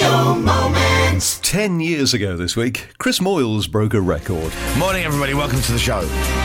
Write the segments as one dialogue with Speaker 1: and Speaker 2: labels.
Speaker 1: Radio Moments.
Speaker 2: 10 years ago this week, Chris Moyles broke a record.
Speaker 3: Morning, everybody. Welcome to the show.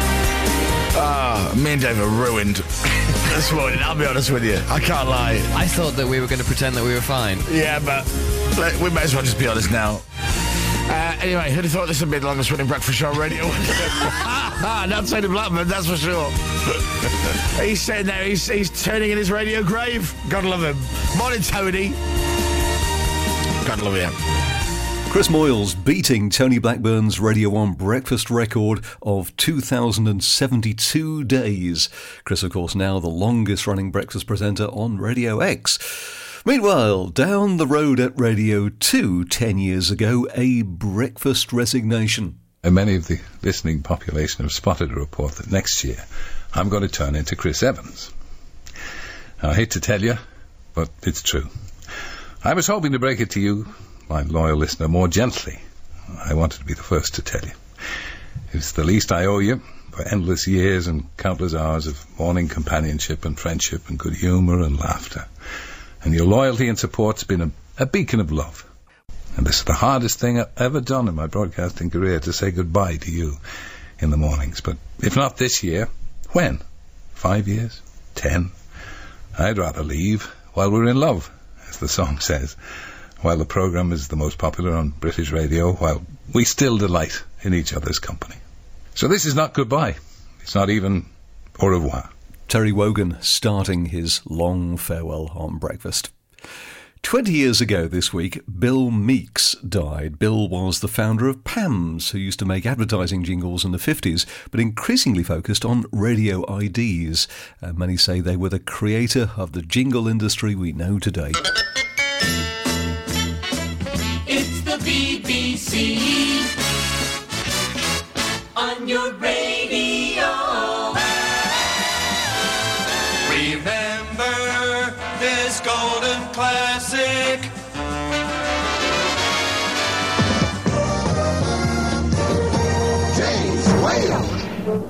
Speaker 3: Me and Dave are ruined this morning, I'll be honest with you. I can't lie.
Speaker 4: I thought that we were going to pretend that we were fine.
Speaker 3: Yeah, but we may as well just be honest now. Anyway, who'd have thought this would be the longest running breakfast show on radio? Not Tony Blackman, that's for sure. He's sitting there, he's turning in his radio grave. God love him. Morning, Tony. God love you.
Speaker 2: Chris Moyles beating Tony Blackburn's Radio 1 breakfast record of 2,072 days. Chris, of course, now the longest-running breakfast presenter on Radio X. Meanwhile, down the road at Radio 2 10 years ago, a breakfast resignation.
Speaker 5: And many of the listening population have spotted a report that next year I'm going to turn into Chris Evans. Now, I hate to tell you, but it's true. I was hoping to break it to you, my loyal listener, more gently. I wanted to be the first to tell you. It's the least I owe you for endless years and countless hours of morning companionship and friendship and good humour and laughter. And your loyalty and support's been a beacon of love. And this is the hardest thing I've ever done in my broadcasting career, to say goodbye to you in the mornings. But if not this year, when? 5 years? 10? I'd rather leave while we're in love, as the song says. While the programme is the most popular on British radio, while we still delight in each other's company. So this is not goodbye. It's not even au revoir.
Speaker 2: Terry Wogan starting his long farewell on breakfast. 20 years ago this week, Bill Meeks died. Bill was the founder of PAMS, who used to make advertising jingles in the 50s, but increasingly focused on radio IDs. Many say they were the creator of the jingle industry we know today.
Speaker 1: It's the BBC on your radio. Remember this golden classic. James Whale.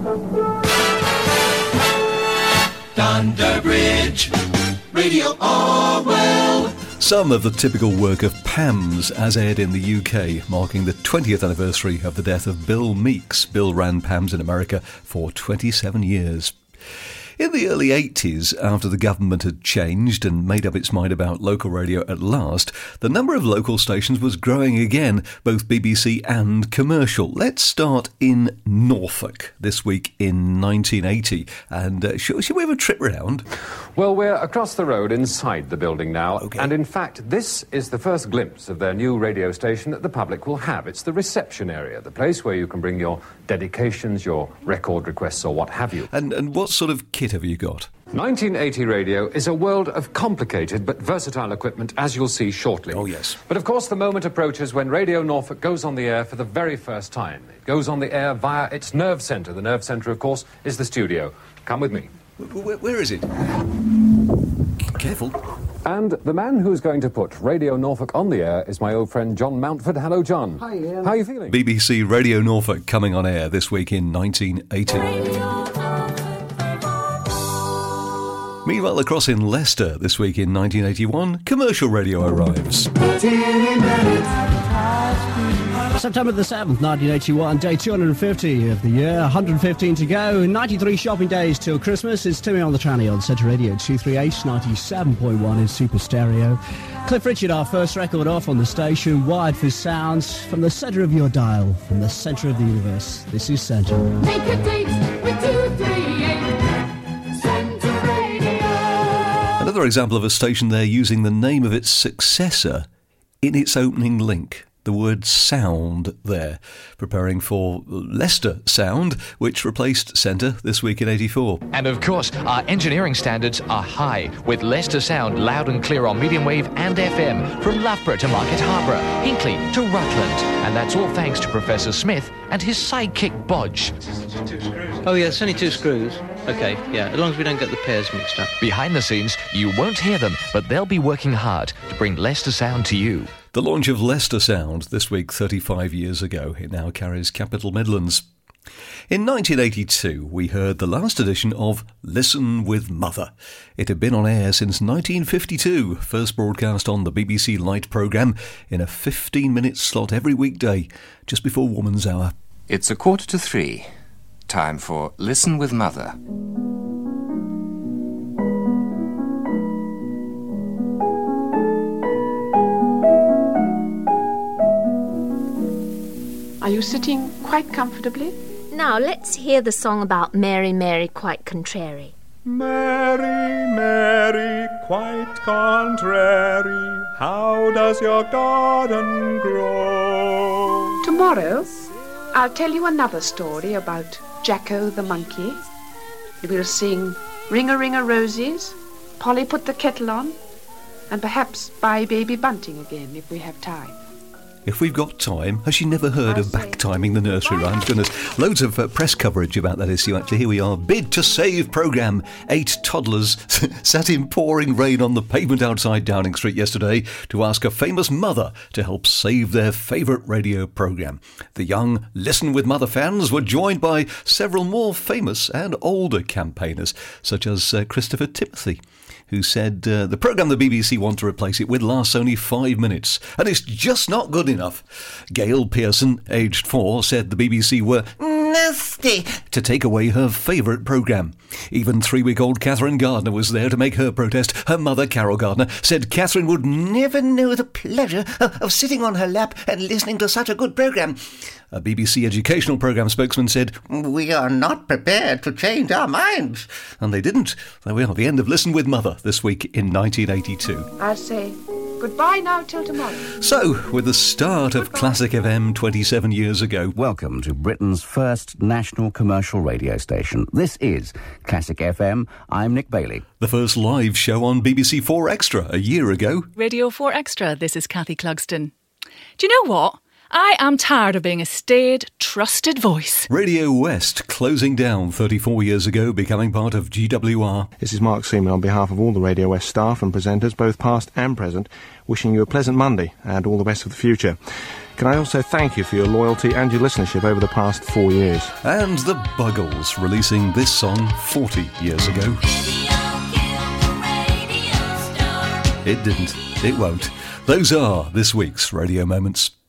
Speaker 1: Thunderbridge. Radio Orwell.
Speaker 2: Some of the typical work of PAMS as aired in the UK, marking the 20th anniversary of the death of Bill Meeks. Bill ran PAMS in America for 27 years. In the early 80s, after the government had changed and made up its mind about local radio at last, the number of local stations was growing again, both BBC and commercial. Let's start in Norfolk this week in 1980. And should we have a trip round?
Speaker 6: Well, we're across the road inside the building now.
Speaker 2: Okay.
Speaker 6: And in fact, this is the first glimpse of their new radio station that the public will have. It's the reception area, the place where you can bring your dedications, your record requests or what have you.
Speaker 2: And what sort of kit have you got?
Speaker 6: 1980 radio is a world of complicated but versatile equipment, as you'll see shortly.
Speaker 2: Oh, yes.
Speaker 6: But of course, the moment approaches when Radio Norfolk goes on the air for the very first time. It goes on the air via its nerve centre. The nerve centre, of course, is the studio. Come with me.
Speaker 2: Where is it? Careful.
Speaker 6: And the man who's going to put Radio Norfolk on the air is my old friend John Mountford. Hello, John.
Speaker 7: Hi, Ian.
Speaker 6: How are you feeling?
Speaker 2: BBC Radio Norfolk coming on air this week in 1980. Meanwhile, across in Leicester this week in 1981, commercial radio arrives.
Speaker 7: September the 7th, 1981, day 250 of the year, 115 to go, 93 shopping days till Christmas. It's Timmy on the Tranny on Centre Radio 238, 97.1 in Super Stereo. Cliff Richard, our first record off on the station, wired for sounds from the centre of your dial, from the centre of the universe. This is Centre.
Speaker 1: Make a date with 238 Centre Radio.
Speaker 2: Another example of a station there using the name of its successor in its opening link. The word sound there, preparing for Leicester Sound, which replaced Centre this week in 84.
Speaker 8: And of course, our engineering standards are high, with Leicester Sound loud and clear on medium wave and FM, from Loughborough to Market Harborough, Hinckley to Rutland. And that's all thanks to Professor Smith and his sidekick Bodge.
Speaker 9: Oh yeah, it's only 2 screws. Okay, yeah, as long as we don't get the pairs mixed up.
Speaker 8: Behind the scenes, you won't hear them, but they'll be working hard to bring Leicester Sound to you.
Speaker 2: The launch of Leicester Sound this week 35 years ago. It now carries Capital Midlands. In 1982, we heard the last edition of Listen with Mother. It had been on air since 1952, first broadcast on the BBC Light programme in a 15-minute slot every weekday, just before Woman's Hour.
Speaker 10: It's 2:45. Time for Listen with Mother.
Speaker 11: Are you sitting quite comfortably?
Speaker 12: Now let's hear the song about Mary, Mary, quite contrary.
Speaker 13: Mary, Mary, quite contrary, how does your garden grow?
Speaker 11: Tomorrow, I'll tell you another story about Jacko the monkey. We'll sing Ring-a-ring-a-roses, Polly put the kettle on, and perhaps Buy Baby Bunting again if we have time.
Speaker 2: If we've got time, has she never heard of back-timing the nursery rhymes? Goodness, loads of press coverage about that issue, actually. Here we are, Bid to Save programme. 8 toddlers sat in pouring rain on the pavement outside Downing Street yesterday to ask a famous mother to help save their favourite radio programme. The young Listen with Mother fans were joined by several more famous and older campaigners, such as Christopher Timothy, who said the programme the BBC want to replace it with lasts only 5 minutes, and it's just not good enough. Gail Pearson, aged 4, said the BBC were nasty to take away her favourite programme. Even 3-week-old Catherine Gardner was there to make her protest. Her mother, Carol Gardner, said Catherine would never know the pleasure of sitting on her lap and listening to such a good programme. A BBC educational programme spokesman said, "We are not prepared to change our minds." And they didn't. There we are, the end of Listen with Mother this week in 1982.
Speaker 11: I'll say goodbye now till tomorrow.
Speaker 2: So, with the start of Classic FM 27 years ago.
Speaker 14: Welcome to Britain's first national commercial radio station. This is Classic FM. I'm Nick Bailey.
Speaker 2: The first live show on BBC 4 Extra a year ago.
Speaker 15: Radio 4 Extra, this is Kathy Clugston. Do you know what? I am tired of being a staid, trusted voice.
Speaker 2: Radio West closing down 34 years ago, becoming part of GWR.
Speaker 16: This is Mark Seaman on behalf of all the Radio West staff and presenters, both past and present, wishing you a pleasant Monday and all the best for the future. Can I also thank you for your loyalty and your listenership over the past 4 years.
Speaker 2: And the Buggles releasing this song 40 years ago. It didn't. It won't. Those are this week's Radio Moments.